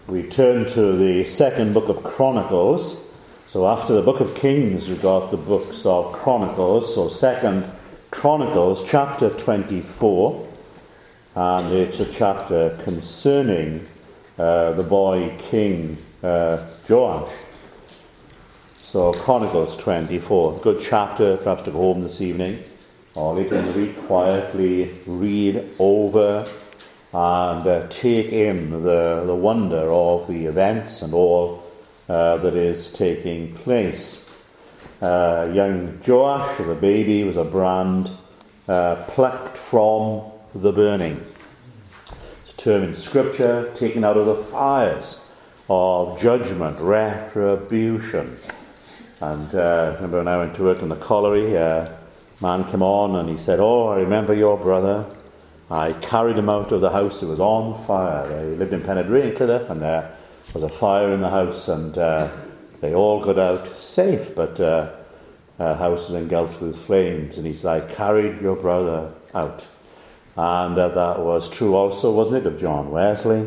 we turn to the second book of Chronicles. So after the book of Kings, we've got the books of Chronicles. So second Chronicles, chapter 24. And it's a chapter concerning the boy King Joash. So Chronicles 24, good chapter, perhaps to go home this evening, or later in the week, quietly read over and take in the wonder of the events and all that is taking place. Young Joash, the baby, was a brand plucked from the burning. It's a term in Scripture, taken out of the fires of judgment, retribution. And remember when I went to work in the colliery, a man came on and he said, "Oh, I remember your brother. I carried him out of the house. It was on fire." They lived in Penydrain, and there was a fire in the house, and they all got out safe, but house was engulfed with flames. And he said, "I carried your brother out." And that was true also, wasn't it, of John Wesley?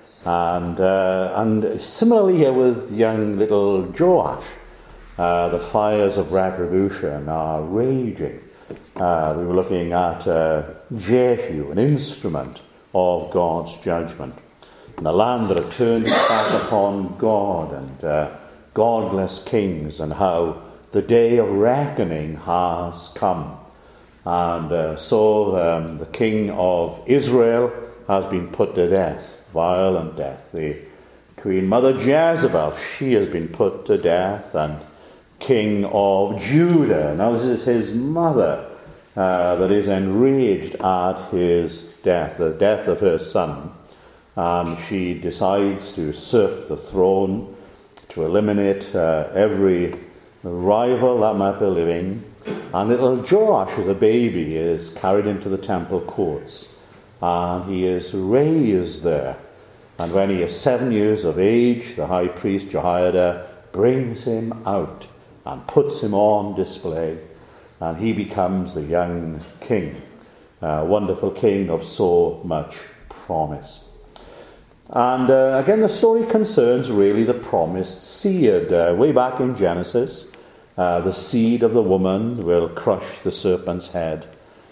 And similarly here with young little Joash. The fires of retribution are raging. We were looking at Jehu, an instrument of God's judgment. And the land that had turned back upon God and godless kings, and how the day of reckoning has come. And so the king of Israel has been put to death, violent death. The Queen Mother Jezebel, she has been put to death, and King of Judah, now this is his mother, that is enraged at his death, the death of her son, and she decides to usurp the throne, to eliminate every rival that might be living. And little Joash, as a baby, is carried into the temple courts, and he is raised there. And when he is 7 years of age, the high priest Jehoiada brings him out and puts him on display, and he becomes the young king, a wonderful king of so much promise. And again, the story concerns really the promised seed. Way back in Genesis, the seed of the woman will crush the serpent's head.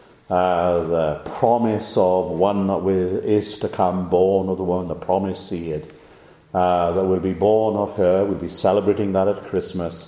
The promise of one that is to come, born of the woman, the promised seed that will be born of her. We'll be celebrating that at Christmas.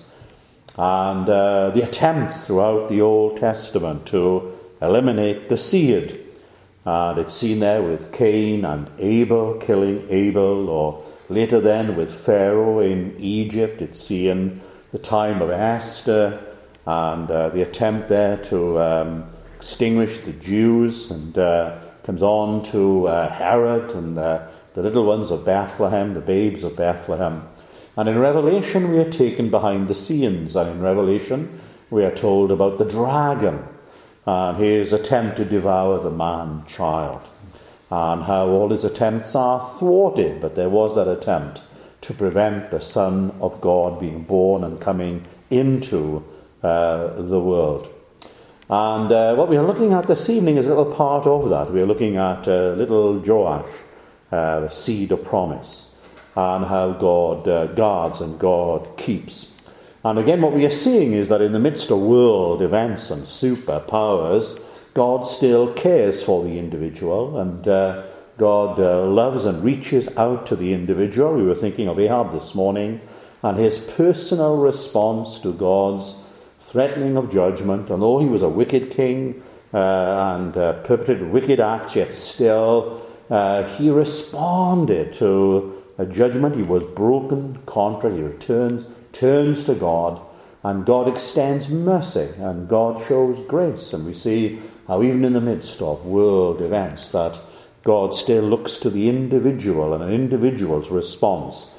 And the attempts throughout the Old Testament to eliminate the seed. And it's seen there with Cain and Abel, killing Abel, or later then with Pharaoh in Egypt. It's seen the time of Esther and the attempt there to extinguish the Jews, and comes on to Herod and the little ones of Bethlehem, the babes of Bethlehem. And in Revelation we are taken behind the scenes, and in Revelation we are told about the dragon and his attempt to devour the man-child, and how all his attempts are thwarted, but there was that attempt to prevent the Son of God being born and coming into the world. And what we are looking at this evening is a little part of that. We are looking at little Joash, the seed of promise, and how God guards and God keeps. And again, what we are seeing is that in the midst of world events and superpowers, God still cares for the individual, and God loves and reaches out to the individual. We were thinking of Ahab this morning, and his personal response to God's threatening of judgment. And though he was a wicked king and perpetrated wicked acts, yet still he responded to a judgment. He was broken, contrite. He turns to God, and God extends mercy, and God shows grace. And we see how even in the midst of world events that God still looks to the individual and an individual's response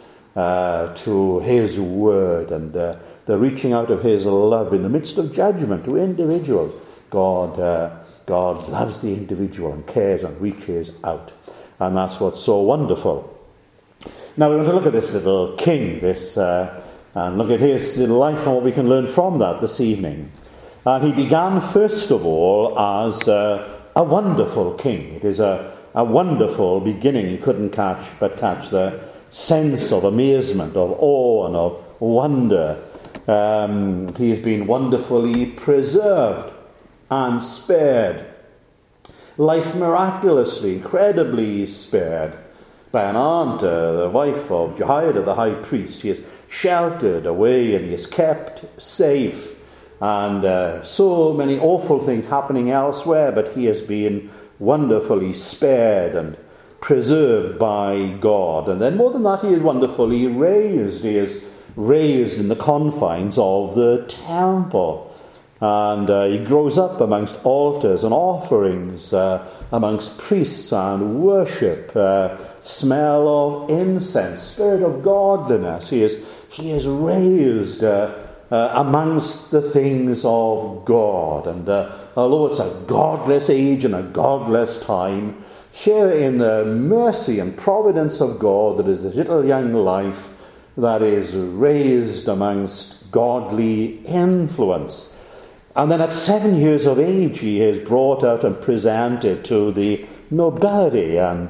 to his word, and the reaching out of his love in the midst of judgment to individuals. God loves the individual and cares and reaches out. And that's what's so wonderful. Now we want to look at this little king, and look at his life and what we can learn from that this evening. And he began first of all as a wonderful king. It is a wonderful beginning. You couldn't catch the sense of amazement, of awe, and of wonder. He has been wonderfully preserved and spared. Life miraculously, incredibly spared by an aunt, the wife of Jehoiada the high priest. He is sheltered away and he is kept safe. And so many awful things happening elsewhere, but he has been wonderfully spared and preserved by God. And then more than that, he is wonderfully raised. He is raised in the confines of the temple. And he grows up amongst altars and offerings, amongst priests and worship, smell of incense, spirit of godliness. He is raised amongst the things of God. And although it's a godless age and a godless time, here in the mercy and providence of God, there is this little young life that is raised amongst godly influence. And then at 7 years of age, he is brought out and presented to the nobility, and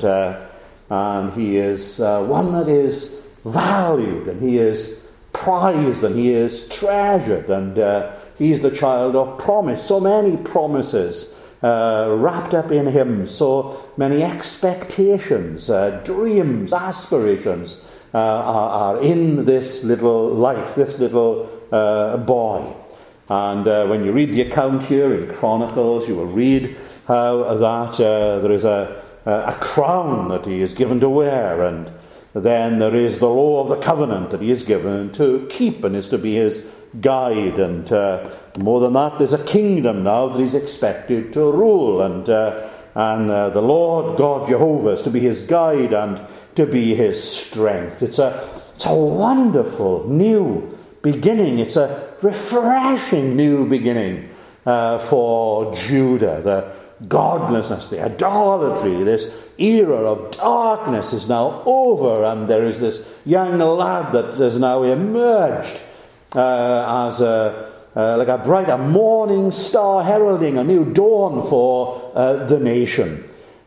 he is one that is valued, and he is prized, and he is treasured, and he is the child of promise. So many promises wrapped up in him, so many expectations, dreams, aspirations are in this little life, this little boy. And when you read the account here in Chronicles, you will read how that there is a crown that he is given to wear, and then there is the law of the covenant that he is given to keep and is to be his guide. And more than that, there's a kingdom now that he's expected to rule, and the Lord God Jehovah is to be his guide and to be his strength. It's a wonderful new beginning. It's a refreshing new beginning for Judah. The godlessness, the idolatry, this era of darkness is now over, and there is this young lad that has now emerged as like a bright morning star heralding a new dawn for the nation.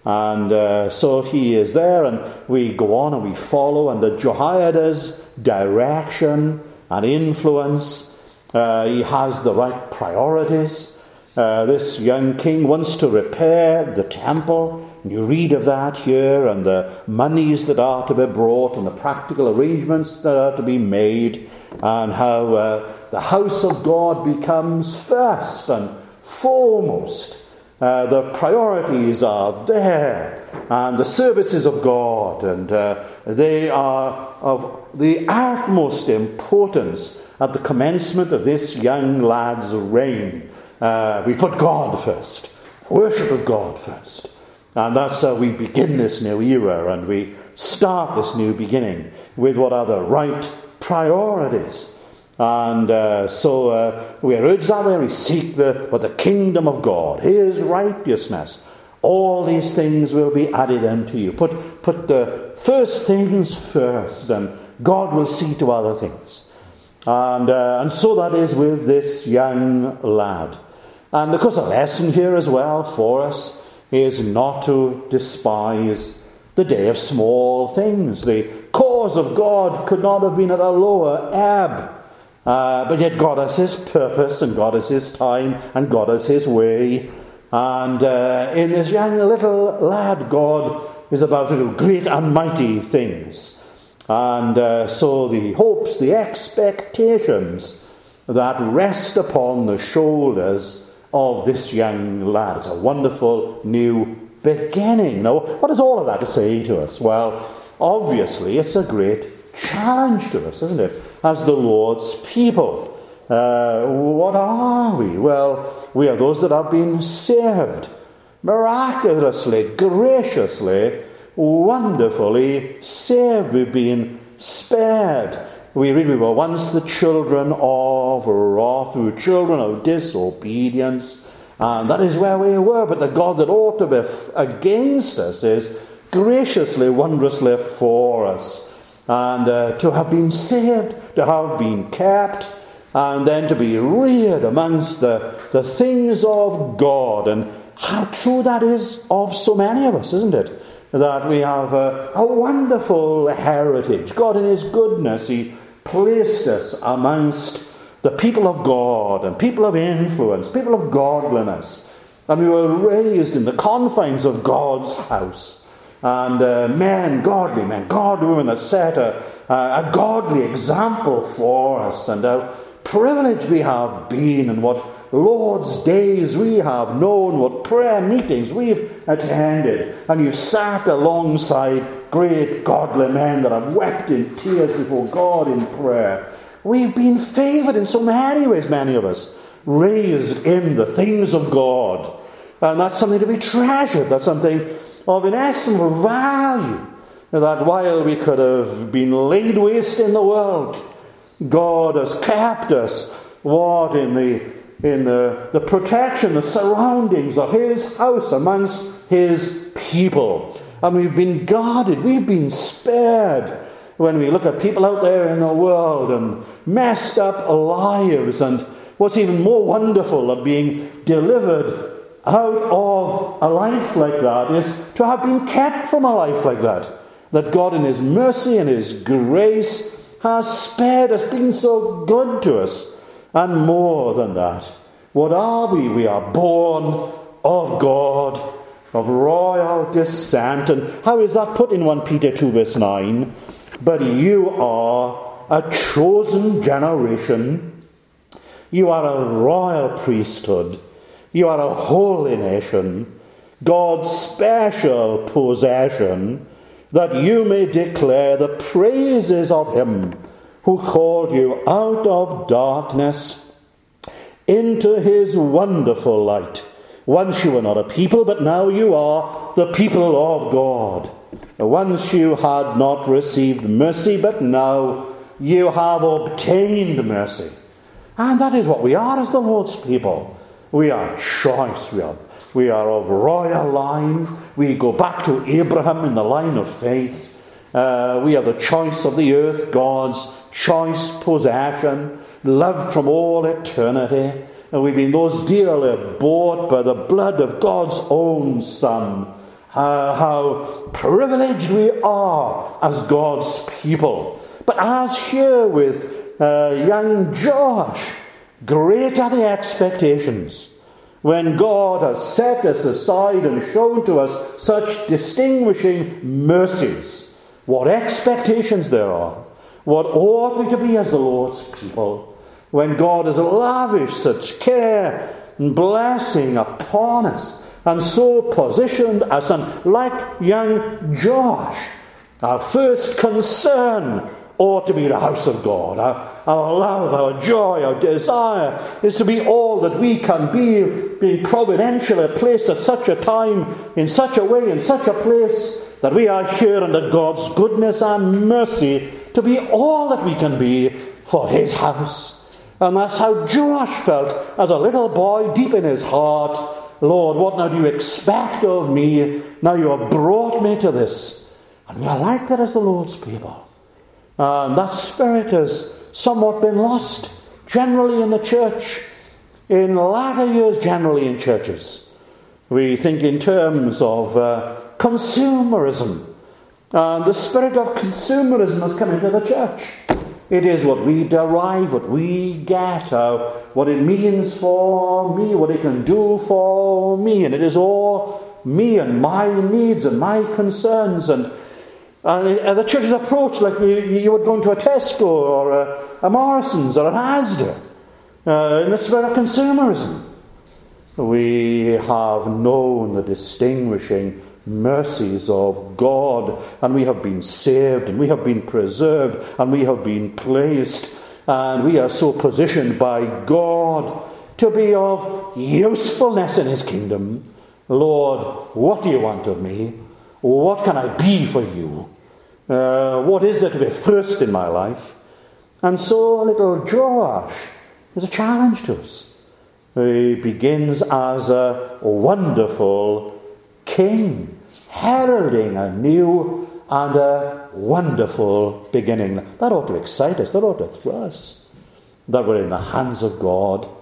And so he is there, and we go on and we follow under Jehoiada's direction and influence. He has the right priorities. This young king wants to repair the temple. And you read of that here, and the monies that are to be brought, and the practical arrangements that are to be made, and how the house of God becomes first and foremost. The priorities are there, and the services of God, and they are of the utmost importance at the commencement of this young lad's reign. We put God first, worship of God first, and that's how we begin this new era, and we start this new beginning with what are the right priorities. And so we are urged that way. We seek the kingdom of God, his righteousness. All these things will be added unto you. Put the first things first, and God will see to other things. And so that is with this young lad. And of course, a lesson here as well for us is not to despise the day of small things. The cause of God could not have been at a lower ebb. But yet God has his purpose, and God has his time, and God has his way. And in this young little lad, God is about to do great and mighty things. And so the hopes, the expectations that rest upon the shoulders of this young lad. It's a wonderful new beginning. Now, what is all of that to say to us? Well, obviously, it's a great challenge to us, isn't it? As the Lord's people. What are we? Well, we are those that have been saved. Miraculously, graciously, wonderfully saved. We've been spared. We read we were once the children of wrath, we were children of disobedience, and that is where we were. But the God that ought to be against us is graciously, wondrously for us. And to have been saved, to have been kept, and then to be reared amongst the things of God. And how true that is of so many of us, isn't it? that we have a wonderful heritage. God in his goodness, he placed us amongst the people of God and people of influence, people of godliness. And we were raised in the confines of God's house. And godly women that set a godly example for us. And how privileged we have been, and what Lord's days we have known, what prayer meetings we've attended. And you sat alongside great godly men that have wept in tears before God in prayer. We've been favoured in so many ways, many of us, raised in the things of God. And that's something to be treasured. That's something of inestimable value. That while we could have been laid waste in the world, God has kept us, in the protection, the surroundings of his house amongst his people. And we've been guarded, we've been spared. When we look at people out there in the world and messed up lives, and what's even more wonderful of being delivered out of a life like that is to have been kept from a life like that. That God in his mercy and his grace has spared us, been so good to us. And more than that, what are we? We are born of God, of royal descent. And how is that put in 1 Peter 2 verse 9? But you are a chosen generation. You are a royal priesthood. You are a holy nation, God's special possession, that you may declare the praises of him who called you out of darkness into his wonderful light. Once you were not a people, but now you are the people of God. Once you had not received mercy, but now you have obtained mercy. And that is what we are as the Lord's people. We are choice. We are of royal line. We go back to Abraham in the line of faith. We are the choice of the earth, God's choice possession, loved from all eternity. And we've been those dearly bought by the blood of God's own Son. How privileged we are as God's people. But as here with young Joash, great are the expectations when God has set us aside and shown to us such distinguishing mercies. What expectations there are. What ought we to be as the Lord's people when God has lavished such care and blessing upon us and so positioned us. And like young Joash, our first concern ought to be the house of God. Our love, our joy, our desire is to be all that we can be, being providentially placed at such a time, in such a way, in such a place, that we are here under God's goodness and mercy to be all that we can be for his house. And that's how Joash felt as a little boy, deep in his heart. Lord, what now do you expect of me? Now you have brought me to this. And we are like that as the Lord's people. And that spirit has somewhat been lost generally in the church, in latter years generally in churches. We think in terms of consumerism. And the spirit of consumerism has come into the church. It is what we derive, what we get, what it means for me, what it can do for me. And it is all me and my needs and my concerns. And the church's approach, like you would go into a Tesco or a Morrison's or an Asda, in the spirit of consumerism. We have known the distinguishing mercies of God, and we have been saved, and we have been preserved, and we have been placed, and we are so positioned by God to be of usefulness in his kingdom. Lord, what do you want of me? What can I be for you? What is there to be first in my life? And so little Joash is a challenge to us. He begins as a wonderful king, heralding a new and a wonderful beginning. That ought to excite us, that ought to thrill us, that we're in the hands of God,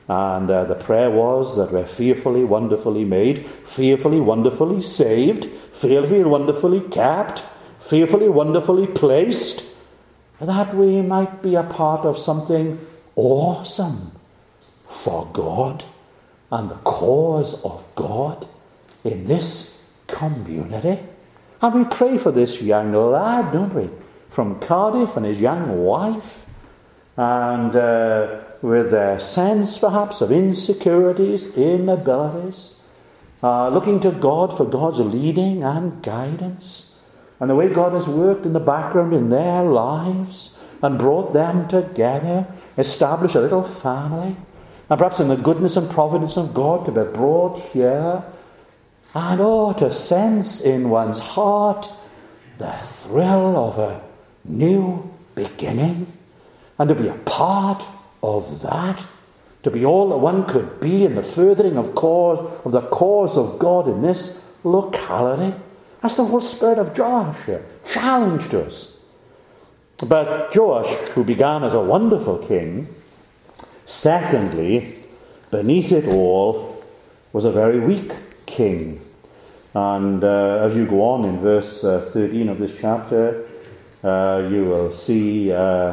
And the prayer was that we're fearfully, wonderfully made, fearfully, wonderfully saved, fearfully, wonderfully kept, fearfully, wonderfully placed, that we might be a part of something awesome for God and the cause of God in this community. And we pray for this young lad, don't we, from Cardiff, and his young wife, and with their sense perhaps of insecurities, inabilities, looking to God for God's leading and guidance, and the way God has worked in the background in their lives and brought them together, established a little family, and perhaps in the goodness and providence of God to be brought here, and to sense in one's heart the thrill of a new beginning, and to be a part of that, to be all that one could be in the furthering of the cause of God in this locality. That's the whole spirit of Joash here, challenged us. But Joash, who began as a wonderful king, secondly, beneath it all, was a very weak king. And as you go on in verse 13 of this chapter, you will see,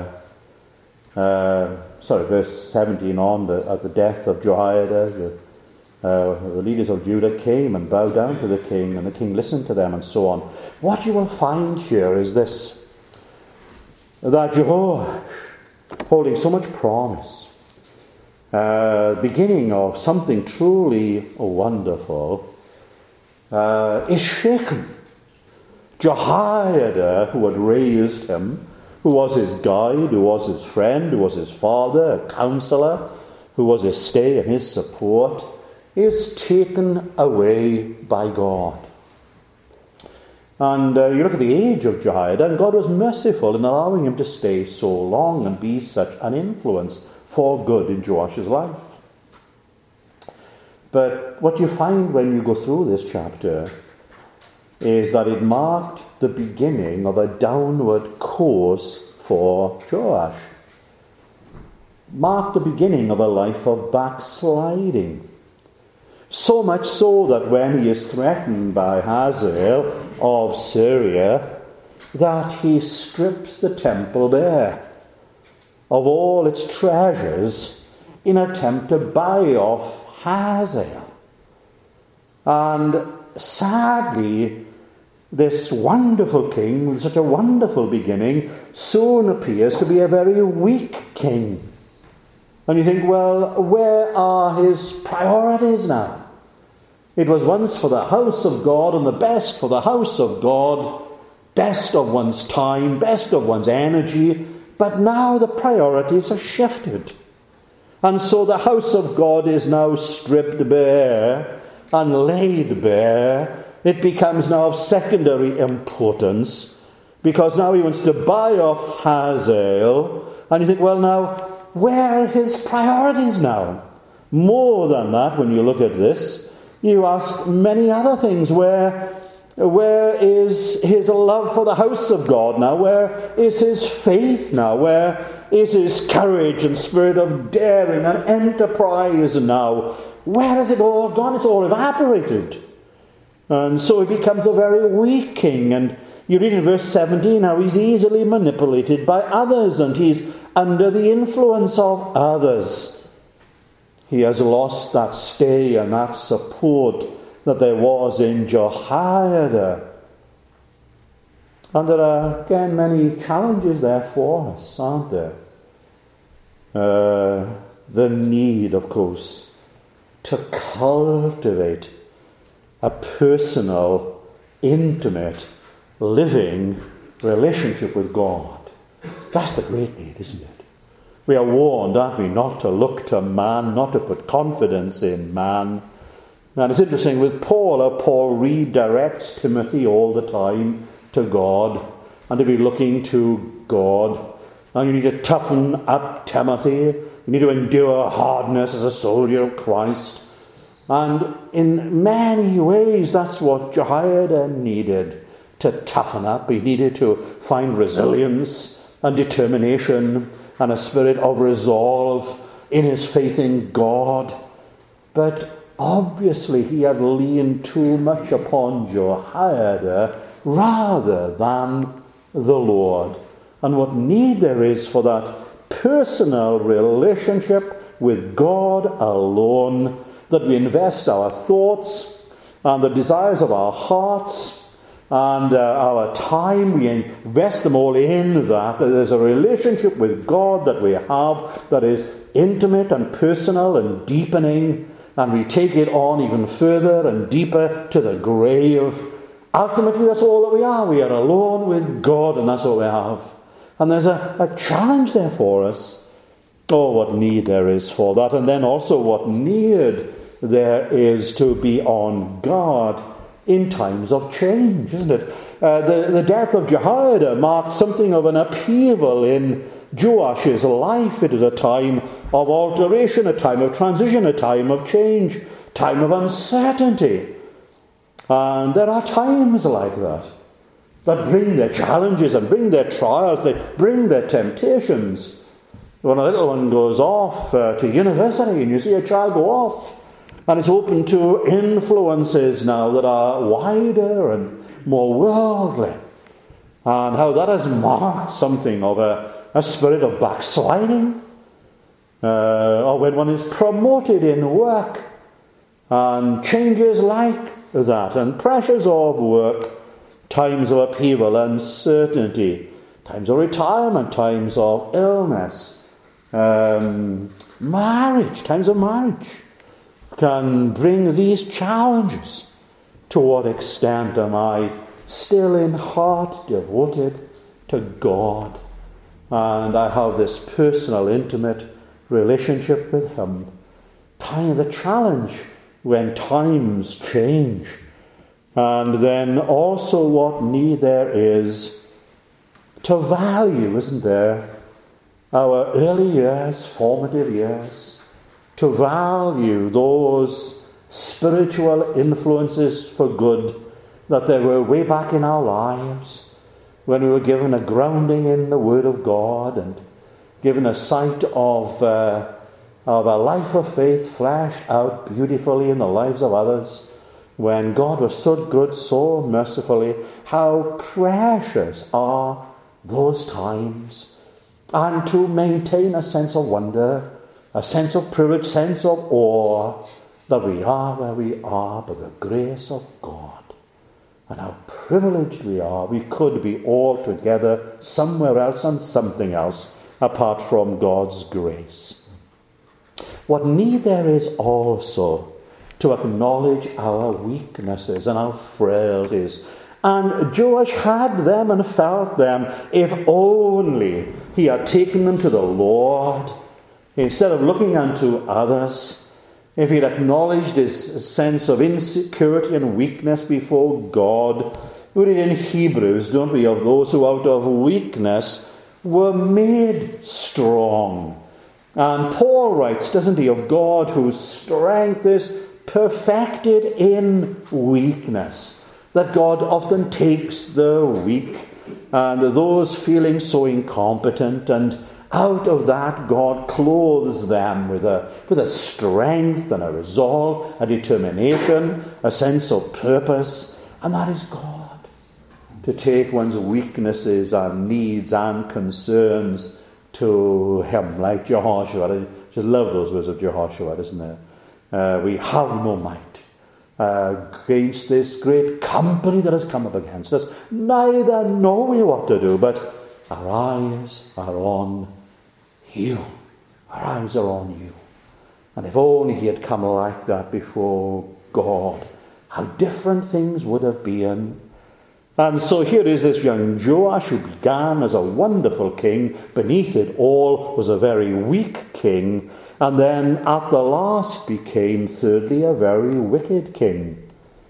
verse 17 on, at the death of Jehoiada, the leaders of Judah came and bowed down to the king, and the king listened to them, and so on. What you will find here is this, that Jehoash, holding so much promise, beginning of something truly wonderful, is shaken. Jehoiada, who had raised him, who was his guide, who was his friend, who was his father, a counselor, who was his stay and his support, is taken away by God. And you look at the age of Jehoiada, and God was merciful in allowing him to stay so long and be such an influence for good in Joash's life. But what you find when you go through this chapter is that it marked the beginning of a downward course for Joash. Marked the beginning of a life of backsliding. So much so that when he is threatened by Hazael of Syria, that he strips the temple bare of all its treasures in an attempt to buy off Hazael. And sadly, this wonderful king, with such a wonderful beginning, soon appears to be a very weak king. And you think, well, where are his priorities now? It was once for the house of God, and the best for the house of God, best of one's time, best of one's energy, but now the priorities have shifted. And so the house of God is now stripped bare and laid bare. It becomes now of secondary importance, because now he wants to buy off Hazael. And you think, well, now, where are his priorities now? More than that, when you look at this, you ask many other things. Where is his love for the house of God now? Where is his faith now? Where is his courage and spirit of daring and enterprise now? Where has it all gone? It's all evaporated. And so he becomes a very weak king. And you read in verse 17 how he's easily manipulated by others, and he's under the influence of others. He has lost that stay and that support that there was in Jehoiada. And there are, again, many challenges there for us, aren't there? The need, of course, to cultivate a personal, intimate, living relationship with God. That's the great need, isn't it? We are warned, aren't we, not to look to man, not to put confidence in man. And it's interesting with Paul, how Paul redirects Timothy all the time to God, and to be looking to God. And you need to toughen up Timothy. You need to endure hardness as a soldier of Christ. And in many ways, that's what Jehoiada needed to toughen up. He needed to find resilience and determination and a spirit of resolve in his faith in God. But obviously he had leaned too much upon Jehoiada rather than the Lord. And what need there is for that personal relationship with God alone, that we invest our thoughts and the desires of our hearts and our time, we invest them all in that there's a relationship with God that we have that is intimate and personal and deepening, and we take it on even further and deeper to the grave. Ultimately, that's all that we are. We are alone with God, and that's all we have. And there's a challenge there for us. Oh, what need there is for that. And then also what need there is to be on guard in times of change, isn't it? The death of Jehoiada marked something of an upheaval in Joash's life. It was a time of alteration, a time of transition, a time of change, time of uncertainty. And there are times like that bring their challenges and bring their trials, they bring their temptations. When a little one goes off to university and you see a child go off, and it's open to influences now that are wider and more worldly, and how that has marked something of a spirit of backsliding, or when one is promoted in work and changes like that, and pressures of work, times of upheaval, uncertainty, times of retirement, times of illness, marriage, times of marriage can bring these challenges. To what extent am I still in heart devoted to God? And I have this personal, intimate relationship with Him. The challenge when times change. And then also what need there is to value, isn't there, our early years, formative years, to value those spiritual influences for good that there were way back in our lives when we were given a grounding in the Word of God and given a sight of a life of faith flashed out beautifully in the lives of others, when God was so good, so mercifully. How precious are those times. And to maintain a sense of wonder, a sense of privilege, sense of awe, that we are where we are by the grace of God. And how privileged we are. We could be altogether somewhere else and something else apart from God's grace. What need there is also to acknowledge our weaknesses and our frailties. And Joash had them and felt them, if only he had taken them to the Lord, instead of looking unto others. If he'd acknowledged his sense of insecurity and weakness before God. We read in Hebrews, don't we, of those who out of weakness were made strong. And Paul writes, doesn't he, of God whose strength is perfected in weakness. That God often takes the weak and those feeling so incompetent, and out of that God clothes them with a strength and a resolve, a determination, a sense of purpose. And that is God. To take one's weaknesses and needs and concerns to Him, like Jehoshua. I just love those words of Jehoshua, isn't there? We have no might against this great company that has come up against us. Neither know we what to do, but our eyes are on you. Our eyes are on you. And if only he had come like that before God, how different things would have been. And so here is this young Joash who began as a wonderful king. Beneath it all was a very weak king. And then at the last became, thirdly, a very wicked king.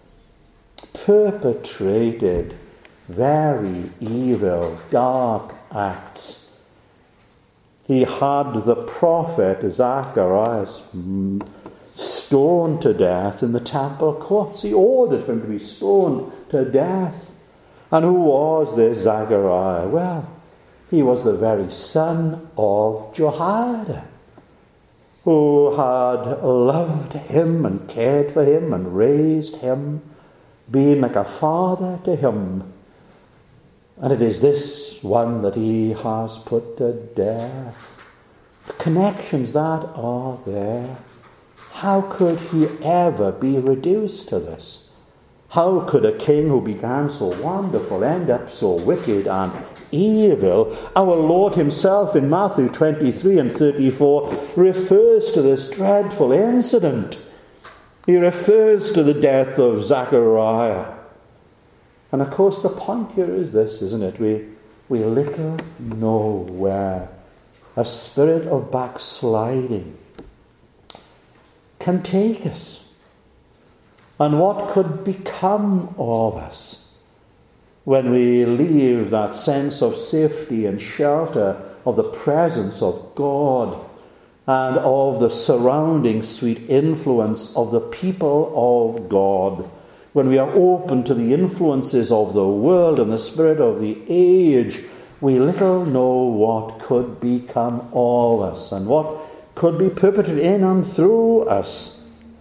Perpetrated very evil, dark acts. He had the prophet Zacharias stoned to death in the temple courts. He ordered for him to be stoned to death. And who was this Zachariah? Well, he was the very son of Jehoiada. who had loved him and cared for him and raised him, being like a father to him. And it is this one that he has put to death. The connections that are there. How could he ever be reduced to this? How could a king who began so wonderful end up so wicked and evil? Our Lord himself in Matthew 23 and 34 refers to this dreadful incident. He refers to the death of Zachariah. And of course the point here is this, isn't it? We little know where a spirit of backsliding can take us. And what could become of us when we leave that sense of safety and shelter of the presence of God and of the surrounding sweet influence of the people of God, when we are open to the influences of the world and the spirit of the age, we little know what could become of us and what could be perpetrated in and through us.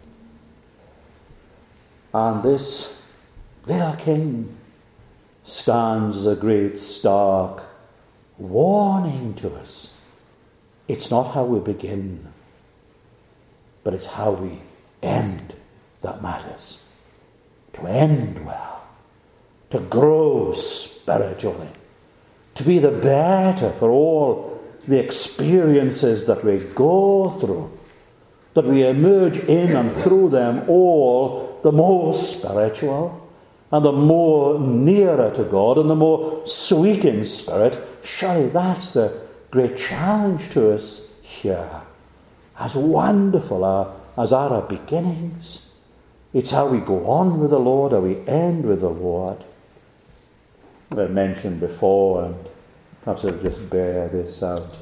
And this little king stands as a great stark warning to us. It's not how we begin, but it's how we end that matters. To end well, to grow spiritually, to be the better for all the experiences that we go through, that we emerge in and through them all the more spiritual and the more nearer to God and the more sweet in spirit. Surely that's the great challenge to us here. As wonderful as are our beginnings, it's how we go on with the Lord, how we end with the Lord. I mentioned before, and perhaps I'll just bear this out.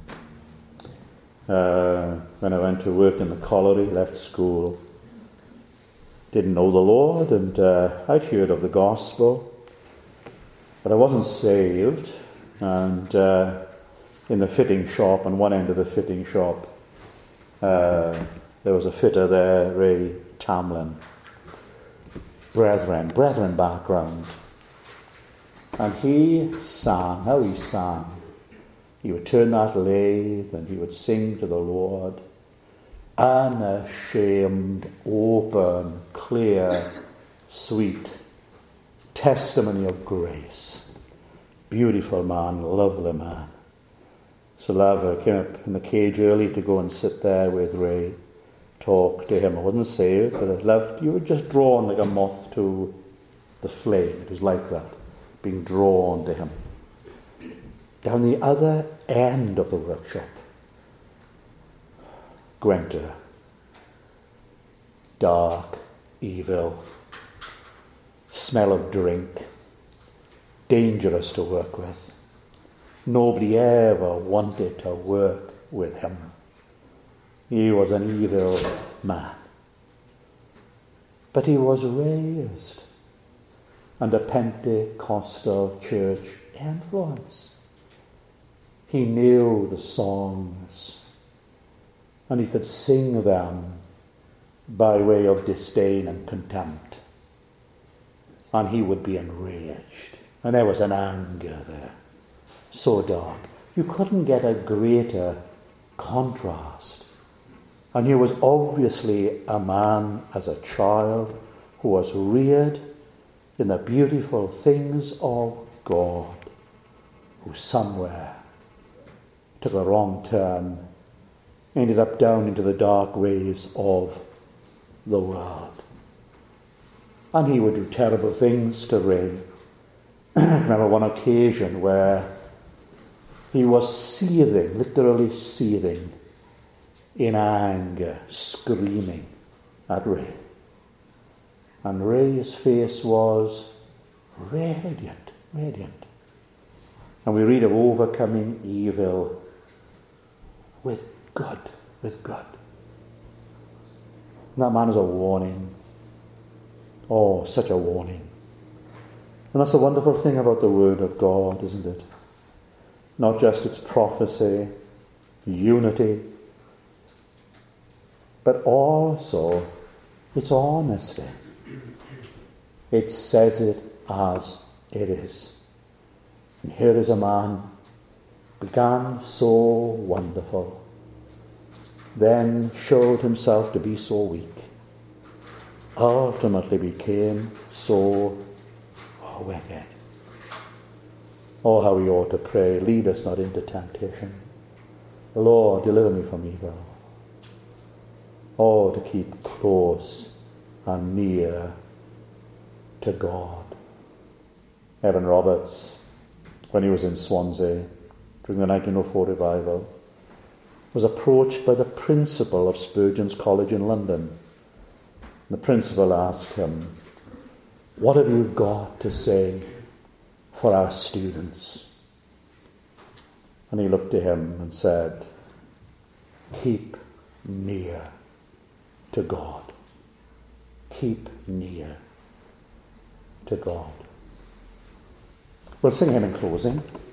When I went to work in the colliery, left school, didn't know the Lord, and I'd heard of the gospel, but I wasn't saved. And in the fitting shop, on one end of the fitting shop, there was a fitter there, Ray Tamlin, brethren background. And he sang, how he sang. He would turn that lathe and he would sing to the Lord. Unashamed, open, clear, sweet testimony of grace. Beautiful man, lovely man. So I came up in the cage early to go and sit there with Ray, talk to him. I wasn't saved, but I loved, you were just drawn like a moth to the flame. It was like that, being drawn to him. Down the other end of the workshop, Gwenter, dark, evil, smell of drink, dangerous to work with. Nobody ever wanted to work with him. He was an evil man. But he was raised under Pentecostal church influence. He knew the songs, and he could sing them by way of disdain and contempt. And he would be enraged. And there was an anger there, so dark. You couldn't get a greater contrast. And he was obviously a man as a child who was reared in the beautiful things of God, who somewhere took a wrong turn, ended up down into the dark ways of the world. And he would do terrible things to Ray. I remember one occasion where he was seething, literally seething, in anger, screaming at Ray. And Ray's face was radiant. And we read of overcoming evil with good. And that man is a warning. Oh, such a warning. And that's the wonderful thing about the Word of God, isn't it? Not just its prophecy, unity, but also it's honesty. It says it as it is. And here is a man, began so wonderful, then showed himself to be so weak, ultimately became so wicked. Oh, how we ought to pray, lead us not into temptation. Lord, deliver me from evil. Oh, to keep close and near to God. Evan Roberts, when he was in Swansea during the 1904 revival, was approached by the principal of Spurgeon's College in London. The principal asked him, "What have you got to say for our students?" And he looked to him and said, "Keep near to God. Keep near to God." We'll sing him in closing.